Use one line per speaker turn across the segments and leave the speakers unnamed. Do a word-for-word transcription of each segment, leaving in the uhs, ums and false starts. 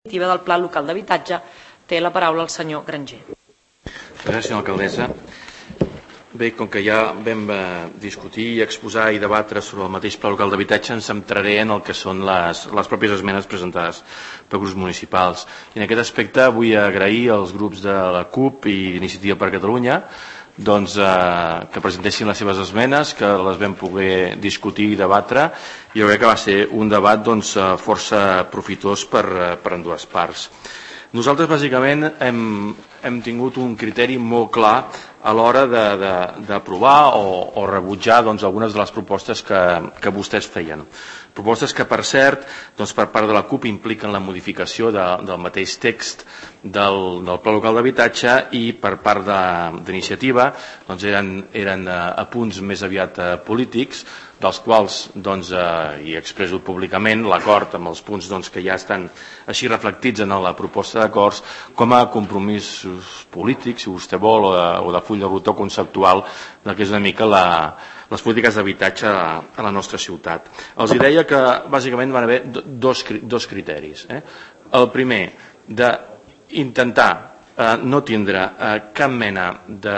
del Pla Local d'Habitatge. Té la paraula el senyor Granger.
Gràcies, senyora alcaldessa. Bé, com que ja vam discutir i exposar i debatre sobre el mateix Pla Local d'Habitatge, ens centraré en el que són les, les pròpies esmenes presentades per grups municipals. I en aquest aspecte vull agrair als grups de la CUP i Iniciativa per Catalunya doncs, eh, que presentessin les seves esmenes, que les vam poder discutir i debatre, i jo crec que va ser un debat doncs, força profitós per, per en dues parts. Nosaltres bàsicament hem, hem tingut un criteri molt clar a l'hora d'aprovar o, o rebutjar doncs, algunes de les propostes que, que vostès feien. Propostes que, per cert, doncs, per part de la CUP impliquen la modificació de, del mateix text del, del Pla Local d'Habitatge i per part d'Iniciativa doncs, eren, eren a punts més aviat polítics, dels quals doncs, eh, i expresso públicament l'acord amb els punts doncs, que ja estan així reflectits en la proposta d'acords com a compromisos polítics, si vostè vol, o de, o de full de ruta conceptual del que és una mica la, les polítiques d'habitatge a, a la nostra ciutat. Els deia que bàsicament van haver dos, dos criteris. Eh? El primer, d'intentar eh, no tindre eh, cap mena de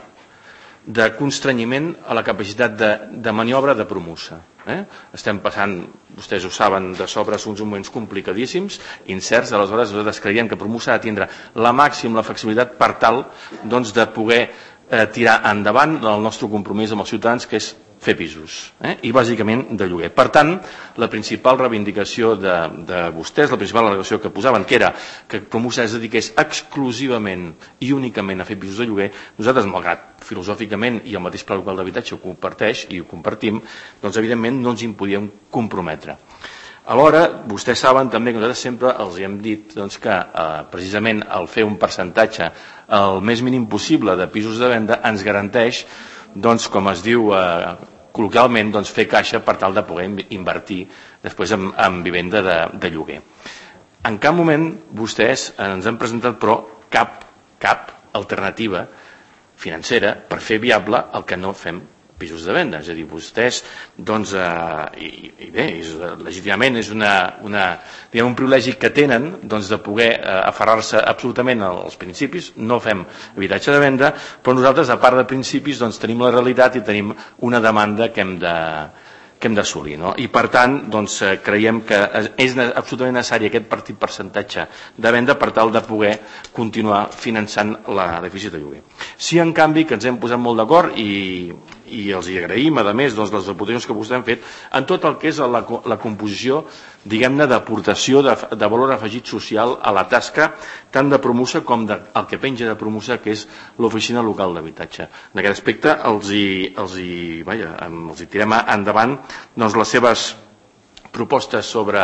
de constrenyiment a la capacitat de, de maniobra de Promusa. Eh? Estem passant, vostès ho saben, de sobre uns moments complicadíssims, incerts, aleshores nosaltres creiem que Promusa ha de tindre la màxima la flexibilitat per tal doncs, de poder eh, tirar endavant el nostre compromís amb els ciutadans, que és fer pisos, eh? I bàsicament de lloguer. Per tant, la principal reivindicació de, de vostès, la principal al·legació que posaven, que era que Promusa es dediqués exclusivament i únicament a fer pisos de lloguer, nosaltres, malgrat filosòficament i el mateix Pla Local d'Habitatge ho comparteix i ho compartim, doncs evidentment no ens hi podíem comprometre. Alhora, vostès saben també que nosaltres sempre els hem dit doncs, que eh, precisament el fer un percentatge el més mínim possible de pisos de venda ens garanteix, doncs, com es diu eh, col·loquialment, doncs, fer caixa per tal de poder invertir després en, en vivenda de, de lloguer. En cap moment vostès ens han presentat, però, cap, cap alternativa financera per fer viable el que no fem pisos de venda. És a dir, vostès, doncs, eh, i, i bé, és, legítimament és una, una, diguem, un privilegi que tenen doncs, de poder eh, aferrar-se absolutament als principis, no fem habitatge de venda, però nosaltres, a part de principis, doncs, tenim la realitat i tenim una demanda que hem de que hem d'assolir. No? I per tant, doncs, creiem que és absolutament necessari aquest petit percentatge de venda per tal de poder continuar finançant l'edifici de lloguer. Sí, en canvi, que ens hem posat molt d'acord i, i els hi agraïm, a més, doncs, les aportacions que vostès han fet en tot el que és la, la composició, diguem-ne, d'aportació de, de valor afegit social a la tasca tant de Promusa com de, el que penja de Promusa, que és l'oficina local d'habitatge. En aquest aspecte els hi, els hi, vaja, els hi tirem endavant doncs, les seves propostes sobre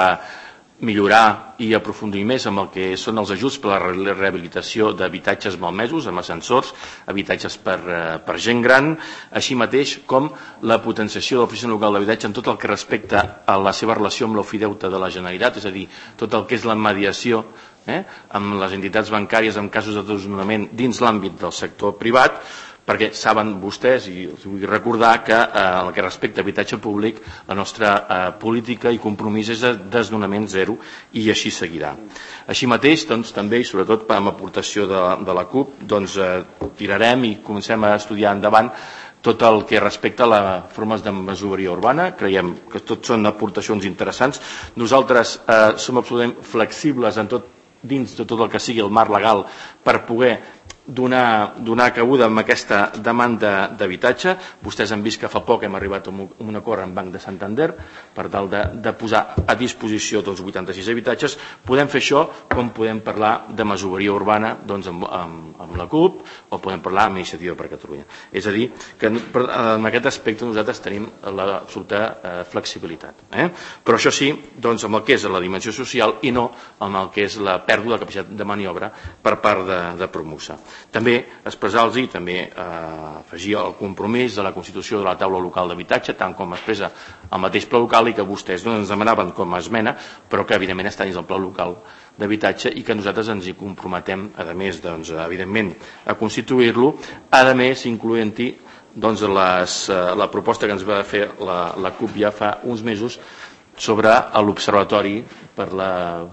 millorar i aprofundir més amb el que són els ajuts per a la rehabilitació d'habitatges malmesos, amb ascensors, habitatges per, per gent gran, així mateix com la potenciació de l'oficina local d'habitatge en tot el que respecta a la seva relació amb l'ofideute de la Generalitat, és a dir, tot el que és la mediació eh, amb les entitats bancàries en casos de desnonament dins l'àmbit del sector privat, perquè saben vostès, i els vull recordar, que eh, el que respecta a habitatge públic, la nostra eh, política i compromís és de desnonament zero i així seguirà. Així mateix, doncs, també, i sobretot amb aportació de, de la CUP, doncs, eh, tirarem i comencem a estudiar endavant tot el que respecta a les formes de masoveria urbana. Creiem que tot són aportacions interessants. Nosaltres eh, som absolutament flexibles en tot, dins de tot el que sigui el marc legal per poder donar, donar cabuda amb aquesta demanda d'habitatge. Vostès han vist que fa poc hem arribat a un acord amb Banc de Santander per tal de, de posar a disposició dels vuitanta-sis habitatges. Podem fer això com podem parlar de masoveria urbana doncs, amb, amb, amb la CUP o podem parlar amb Iniciativa per Catalunya. És a dir, que en aquest aspecte nosaltres tenim l'absoluta eh, flexibilitat. Eh? Però això sí, doncs, amb el que és la dimensió social i no amb el que és la pèrdua de capacitat de maniobra per part de, de Promusa. També expressar-los i també eh, afegir el compromís de la constitució de la taula local d'habitatge, tant com expressa el mateix pla local i que vostès no ens demanaven com a esmena, però que evidentment està dins del pla local d'habitatge i que nosaltres ens hi comprometem, a més, doncs, evidentment, a constituir-lo, a més, incloent-hi doncs, les, la proposta que ens va fer la, la CUP ja fa uns mesos sobre l'observatori per la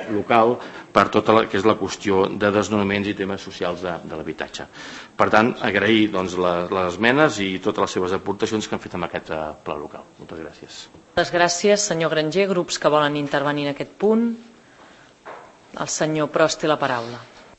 local per tota la que és la qüestió de desnonaments i temes socials de, de l'habitatge. Per tant, agrair doncs, les, les esmenes i totes les seves aportacions que han fet amb aquest uh, pla local. Moltes gràcies.
Moltes gràcies, senyor Granger. Grups que volen intervenir en aquest punt. El senyor Prost té la paraula.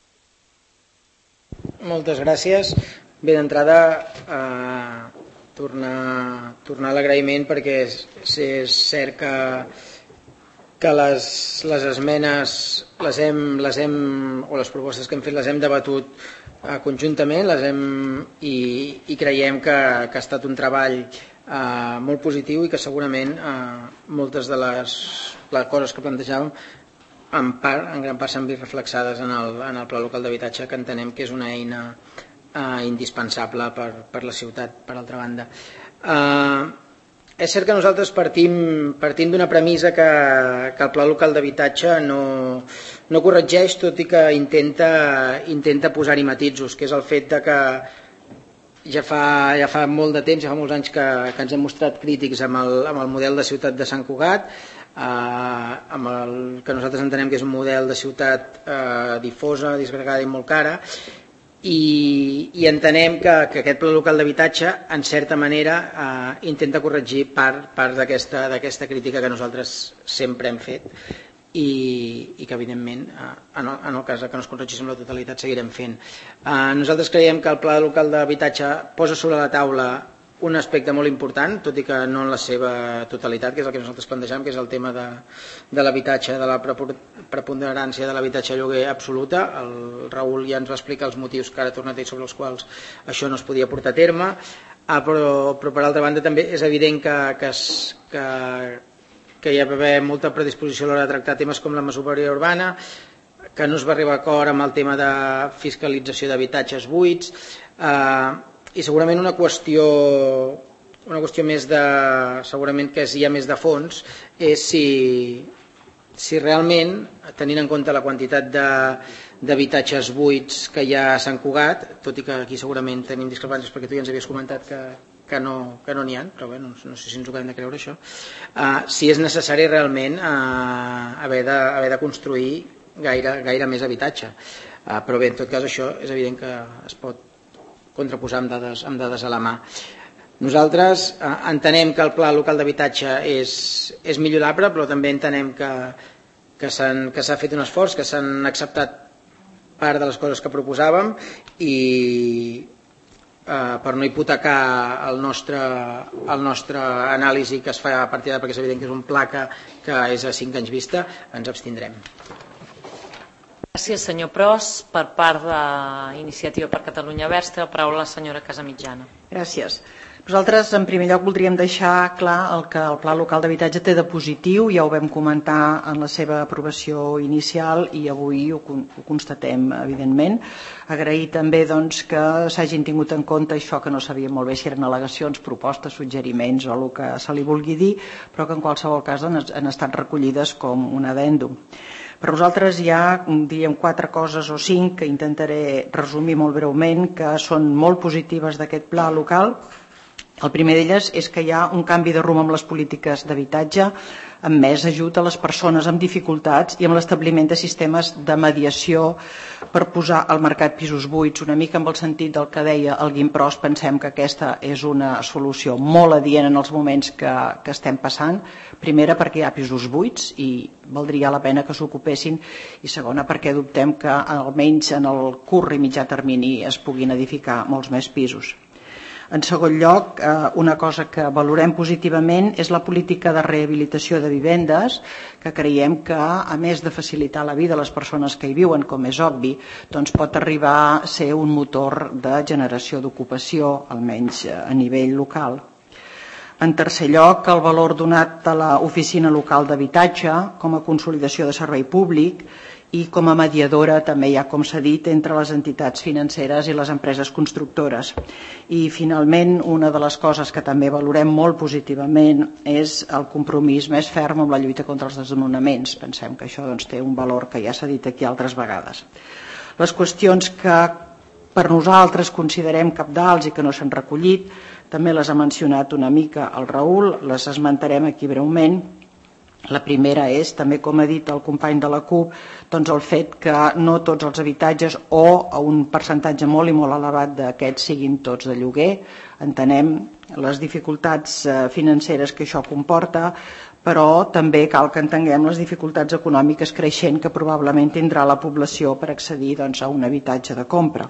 Moltes gràcies. Bé, d'entrada, eh, tornar, tornar a l'agraïment perquè és, és cert que, que les, les esmenes les hem, les hem, o les propostes que hem fet les hem debatut eh, conjuntament les hem, i, i creiem que, que ha estat un treball eh, molt positiu i que segurament eh, moltes de les, les coses que plantejàvem en, part, en gran part s'han vist reflexades en el, en el Pla Local d'Habitatge, que entenem que és una eina Uh, indispensable per, per la ciutat, per altra banda. Uh, és cert que nosaltres partim, partim d'una premissa que, que el Pla Local d'Habitatge no, no corregeix, tot i que intenta, intenta posar-hi matisos, que és el fet de que ja fa, ja fa molt de temps, ja fa molts anys que, que ens hem mostrat crítics amb el, amb el model de ciutat de Sant Cugat, uh, amb el que nosaltres entenem que és un model de ciutat uh, difosa, disgregada i molt cara, I, i entenem que, que aquest Pla Local d'Habitatge en certa manera eh, intenta corregir part, part d'aquesta d'aquesta crítica que nosaltres sempre hem fet i, i que evidentment eh, en, el, en el cas que no es corregís amb la totalitat seguirem fent. Eh, nosaltres creiem que el Pla Local d'Habitatge posa sobre la taula un aspecte molt important, tot i que no en la seva totalitat, que és el que nosaltres plantejam, que és el tema de, de l'habitatge, de la preponderància de l'habitatge a lloguer absoluta. El Raül ja ens va explicar els motius que ara ha tornat a dir sobre els quals això no es podia portar a terme, ah, però, però per altra banda també és evident que, que, es, que, que hi ha d'haver molta predisposició a l'hora de tractar temes com la masoveria urbana, que no es va arribar a acord amb el tema de fiscalització d'habitatges buits, eh, i segurament una qüestió una qüestió més de segurament que hi ha més de fons és si, si realment, tenint en compte la quantitat de, d'habitatges buits que hi ha a Sant Cugat, tot i que aquí segurament tenim discrepàncies perquè tu ja ens havies comentat que, que no que no n'hi ha, però bé, no, no sé si ens ho hem de creure això, uh, si és necessari realment uh, haver, de, haver de construir gaire, gaire més habitatge, uh, però bé, en tot cas això és evident que es pot contraposar amb dades, amb dades a la mà. Nosaltres eh, entenem que el Pla Local d'Habitatge és, és millorable, però també entenem que, que s'ha fet un esforç, que s'han acceptat part de les coses que proposàvem i eh, per no hipotecar el nostre, el nostre anàlisi que es fa a partir de, perquè és evident que és un pla que, que és a cinc anys vista, ens abstindrem.
Gràcies, senyor Pros. Per part d'Iniciativa per Catalunya Verds té la paraula la senyora Casamitjana.
Gràcies. Nosaltres, en primer lloc, voldríem deixar clar el que el Pla Local d'Habitatge té de positiu, ja ho vam comentar en la seva aprovació inicial i avui ho, ho constatem, evidentment. Agrair també doncs, que s'hagin tingut en compte això que no sabia molt bé si eren al·legacions, propostes, suggeriments o el que se li vulgui dir, però que en qualsevol cas han, han estat recollides com un addendum. Per nosaltres hi ha, diríem, quatre coses o cinc que intentaré resumir molt breument, que són molt positives d'aquest pla local. El primer d'elles és que hi ha un canvi de rumb amb les polítiques d'habitatge, amb més ajut a les persones amb dificultats i amb l'establiment de sistemes de mediació per posar al mercat pisos buits. Una mica amb el sentit del que deia el Guim Pros, pensem que aquesta és una solució molt adient en els moments que, que estem passant. Primera, perquè hi ha pisos buits i valdria la pena que s'ocupessin, i segona, perquè dubtem que almenys en el curt i mitjà termini es puguin edificar molts més pisos. En segon lloc, una cosa que valorem positivament és la política de rehabilitació de vivendes, que creiem que, a més de facilitar la vida a les persones que hi viuen, com és obvi, doncs pot arribar a ser un motor de generació d'ocupació, almenys a nivell local. En tercer lloc, el valor donat a l'oficina local d'habitatge com a consolidació de servei públic i com a mediadora, també hi ha, com s'ha dit, entre les entitats financeres i les empreses constructores. I, finalment, una de les coses que també valorem molt positivament és el compromís més ferm amb la lluita contra els desnonaments. Pensem que això doncs, té un valor que ja s'ha dit aquí altres vegades. Les qüestions que per nosaltres considerem cabdals i que no s'han recollit, també les ha mencionat una mica el Raül, les esmentarem aquí breument. La primera és, també com ha dit el company de la CUP, doncs el fet que no tots els habitatges o a un percentatge molt i molt elevat d'aquests siguin tots de lloguer. Entenem les dificultats financeres que això comporta, però també cal que entenguem les dificultats econòmiques creixent que probablement tindrà la població per accedir doncs, a un habitatge de compra.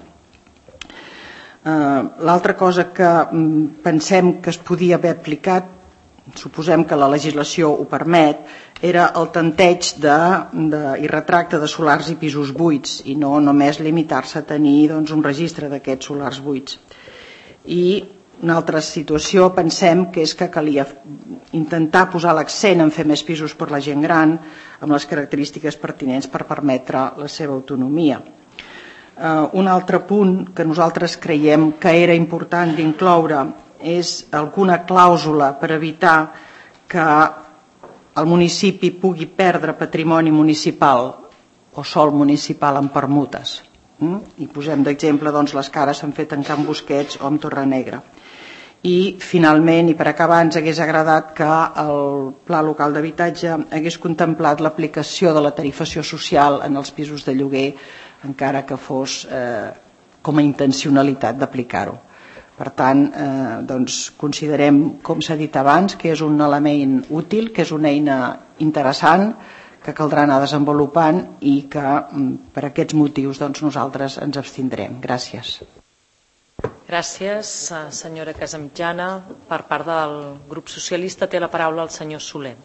L'altra cosa que pensem que es podia haver aplicat, suposem que la legislació ho permet, era el tanteig de, de, i retracte de solars i pisos buits i no només limitar-se a tenir doncs, un registre d'aquests solars buits. I una altra situació pensem que és que calia intentar posar l'accent en fer més pisos per la gent gran amb les característiques pertinents per permetre la seva autonomia. Uh, un altre punt que nosaltres creiem que era important d'incloure és alguna clàusula per evitar que el municipi pugui perdre patrimoni municipal o sòl municipal en permutes. Mm? I posem d'exemple doncs, les que ara s'han fet en Can Busquets o en Torrenegra. I finalment, i per acabar, ens hagués agradat que el Pla Local d'Habitatge hagués contemplat l'aplicació de la tarifació social en els pisos de lloguer, encara que fos eh, com a intencionalitat d'aplicar-ho. Per tant, eh, doncs, considerem, com s'ha dit abans, que és un element útil, que és una eina interessant, que caldrà anar desenvolupant i que per aquests motius doncs, nosaltres ens abstindrem. Gràcies.
Gràcies, senyora Casamitjana. Per part del grup socialista té la paraula el senyor Soler.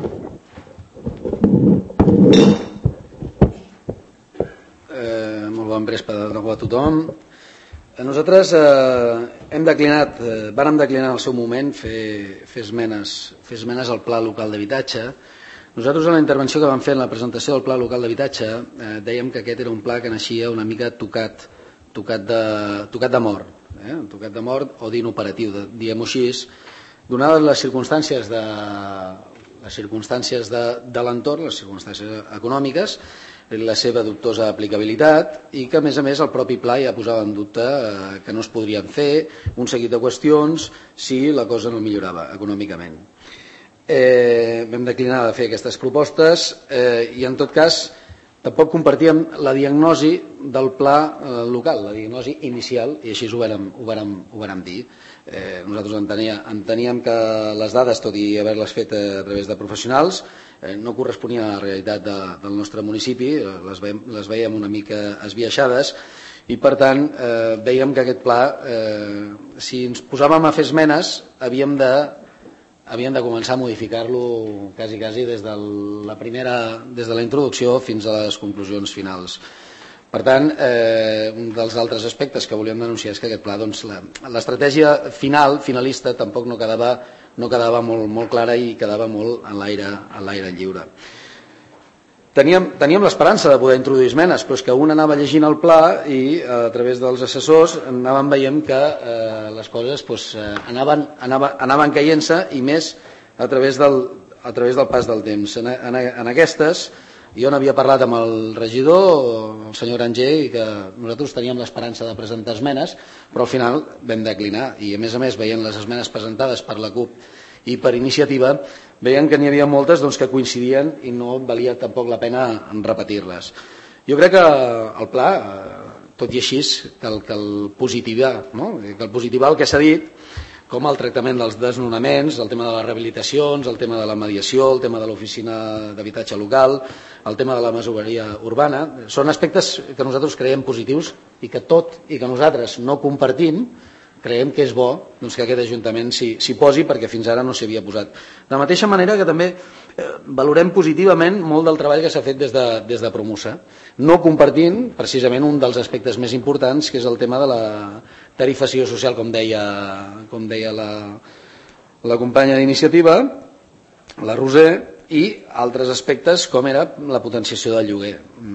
Eh, molt bon vespre de nou a tothom. Nosaltres eh, hem declinat, eh, vàrem declinar en el seu moment fer, fer, esmenes, fer esmenes al Pla Local d'Habitatge. Nosaltres en la intervenció que vam fer en la presentació del Pla Local d'Habitatge eh, dèiem que aquest era un pla que naixia una mica tocat, tocat, de, tocat de mort, eh? tocat de mort o d'inoperatiu, diguem-ho així, donades les circumstàncies de, les circumstàncies de, de l'entorn, les circumstàncies econòmiques, la seva dubtosa aplicabilitat i que a més a més el propi pla ja posava en dubte eh, que no es podrien fer un seguit de qüestions si la cosa no millorava econòmicament. Eh, vam declinar de fer aquestes propostes eh, i en tot cas tampoc compartíem la diagnosi del pla eh, local, la diagnosi inicial, i així ho vàrem, ho vàrem, ho vàrem dir. Eh, nosaltres entenia, enteníem que les dades, tot i haver-les fet a través de professionals, eh, no corresponien a la realitat de, del nostre municipi, les veiem, les veiem una mica esbiaixades, i per tant eh, veiem que aquest pla, eh, si ens posàvem a fer esmenes, havíem de, havíem de començar a modificar-lo quasi, quasi des de la primera, des de la introducció fins a les conclusions finals. Per tant, eh, un dels altres aspectes que volíem denunciar és que aquest pla, doncs, l'estratègia final, finalista, tampoc no quedava, no quedava molt, molt clara i quedava molt en l'aire lliure. Teníem, teníem l'esperança de poder introduir esmenes, però és que un anava llegint el pla i a través dels assessors anàvem veient que eh, les coses doncs, anaven, anaven, anaven caient-se i més a través del, a través del pas del temps. En, en, en aquestes, jo n'havia parlat amb el regidor, el senyor Granger, i que nosaltres teníem l'esperança de presentar esmenes, però al final vam declinar. I a més a més, veient les esmenes presentades per la CUP i per iniciativa, veien que n'hi havia moltes doncs, que coincidien i no valia tampoc la pena repetir-les. Jo crec que el pla, tot i així, que el, que el positivar, no? que el positivar el que s'ha dit, com el tractament dels desnonaments, el tema de les rehabilitacions, el tema de la mediació, el tema de l'oficina d'habitatge local, el tema de la masoveria urbana, són aspectes que nosaltres creiem positius i que tot i que nosaltres no compartim, creiem que és bo doncs, que aquest Ajuntament s'hi posi perquè fins ara no s'hi havia posat. De la mateixa manera que també eh, valorem positivament molt del treball que s'ha fet des de, des de Promusa, no compartint precisament un dels aspectes més importants, que és el tema de la tarifació social, com deia, com deia la, la companya d'iniciativa, la Roser, i altres aspectes com era la potenciació del lloguer.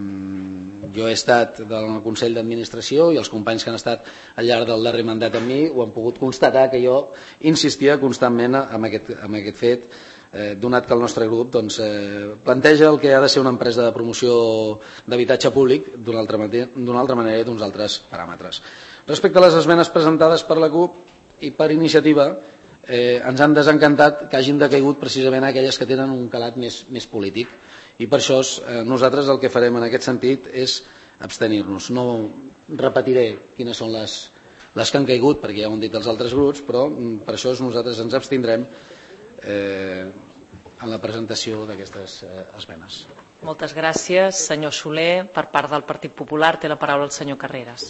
Jo he estat del Consell d'Administració i els companys que han estat al llarg del darrer mandat amb mi ho han pogut constatar, que jo insistia constantment en aquest, en aquest fet, eh, donat que el nostre grup doncs, eh, planteja el que ha de ser una empresa de promoció d'habitatge públic d'una altra, altra manera i d'uns altres paràmetres. Respecte a les esmenes presentades per la CUP i per iniciativa, eh, ens han desencantat que hagin decaigut precisament aquelles que tenen un calat més, més polític. I per això eh, nosaltres el que farem en aquest sentit és abstenir-nos. No repetiré quines són les, les que han caigut, perquè ja ho han dit els altres grups, però per això nosaltres ens abstindrem eh, en la presentació d'aquestes eh, esmenes.
Moltes gràcies, senyor Soler. Per part del Partit Popular té la paraula el senyor Carreras.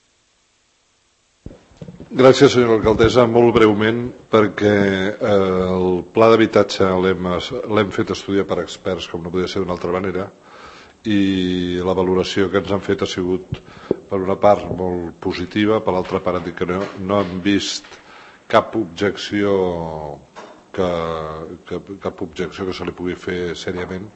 Gràcies, senyora alcaldessa. Molt breument, perquè eh, el pla d'habitatge l'hem fet estudiar per experts, com no podia ser d'una altra manera, i la valoració que ens han fet ha sigut, per una part, molt positiva, per l'altra part, han dit que no, no han vist cap objecció que, que, cap objecció que se li pugui fer sèriament.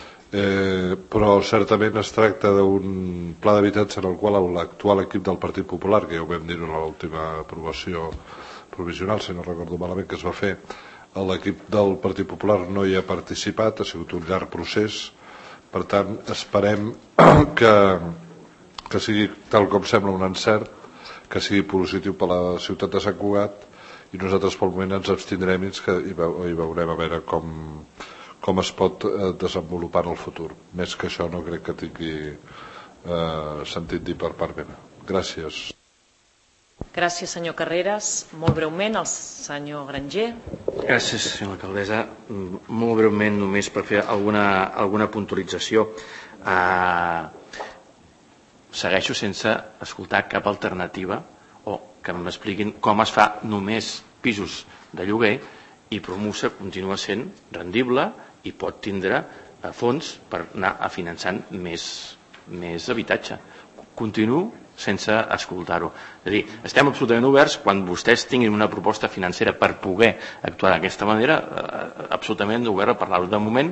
Eh, però certament es tracta d'un pla d'habitatge en el qual l'actual equip del Partit Popular, que ja ho vam dir en l'última aprovació provisional, si no recordo malament, que es va fer, l'equip del Partit Popular no hi ha participat, ha sigut un llarg procés. Per tant, esperem que, que sigui tal com sembla un encert, que sigui positiu per a la ciutat de Sant Cugat, i nosaltres pel moment ens abstindrem i, que, i veurem a veure com, com es pot desenvolupar en el futur. Més que això no crec que tingui eh, sentit dir per part meva. Gràcies.
Gràcies, senyor Carreras. Molt breument, el senyor Granger.
Gràcies, senyora alcaldessa. Molt breument, només per fer alguna, alguna puntualització. Uh, segueixo sense escoltar cap alternativa o que m'expliquin com es fa només pisos de lloguer i Promusa continua sent rendible i pot tindre fons per anar a finançant més, més habitatge. Continuo sense escoltar-ho. És a dir, estem absolutament oberts quan vostès tinguin una proposta financera per poder actuar d'aquesta manera, absolutament obert a parlar-ho. De moment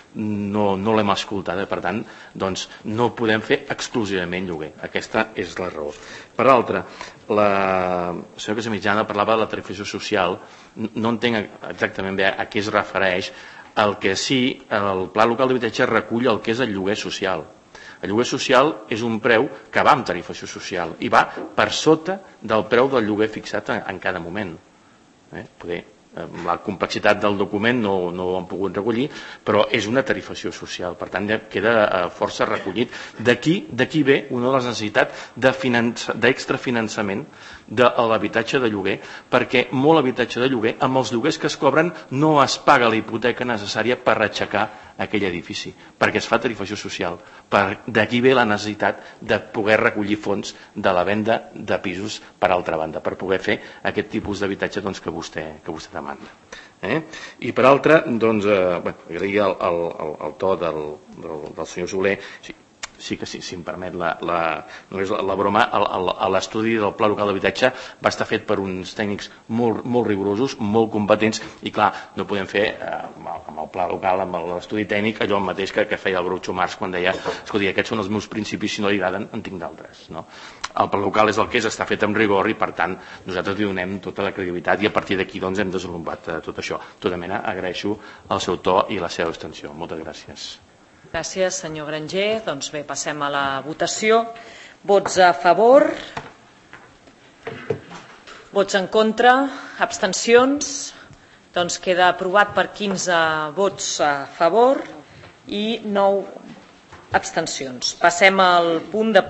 no, no l'hem escoltat, per tant, doncs, no podem fer exclusivament lloguer. Aquesta és la raó. Per l'altra, la senyora Casamitjana parlava de la tarifació social. No entenc exactament bé a què es refereix. El que sí, el Pla Local d'Habitatge recull el que és el lloguer social. El lloguer social és un preu que va amb tarifació social i va per sota del preu del lloguer fixat en cada moment. Eh? Poder, la complexitat del document no, no ho han pogut recollir, però és una tarifació social, per tant ja queda força recollit. D'aquí ve una de les necessitats d'extrafinançament de l'habitatge de lloguer, perquè molt habitatge de lloguer, amb els lloguers que es cobren, no es paga la hipoteca necessària per aixecar aquell edifici, perquè es fa tarifació social. D'aquí ve la necessitat de poder recollir fons de la venda de pisos per altra banda, per poder fer aquest tipus d'habitatge doncs, que, vostè, que vostè demanda. Eh? I per altra, doncs, eh, bueno, agrair el, el, el, el to del, del, del senyor Soler. Sí, sí que sí, si em permet la, la, només la, la broma, l'estudi del Pla Local d'Habitatge va estar fet per uns tècnics molt, molt rigorosos, molt competents, i clar, no podem fer eh, amb el Pla Local, amb l'estudi tècnic, allò mateix que, que feia el Groucho Marx quan deia, escolti, aquests són els meus principis, si no li agraden, en tinc d'altres. No? El Pla Local és el que és, està fet amb rigor i, per tant, nosaltres li donem tota la credibilitat i a partir d'aquí doncs, hem desenvolupat eh, tot això. De tota mena, agraeixo el seu to i la seva extensió. Moltes gràcies.
Gràcies, senyor Granger. Doncs bé, passem a la votació. Vots a favor? Vots en contra? Abstencions? Doncs queda aprovat per quinze vots a favor i nou abstencions. Passem al punt de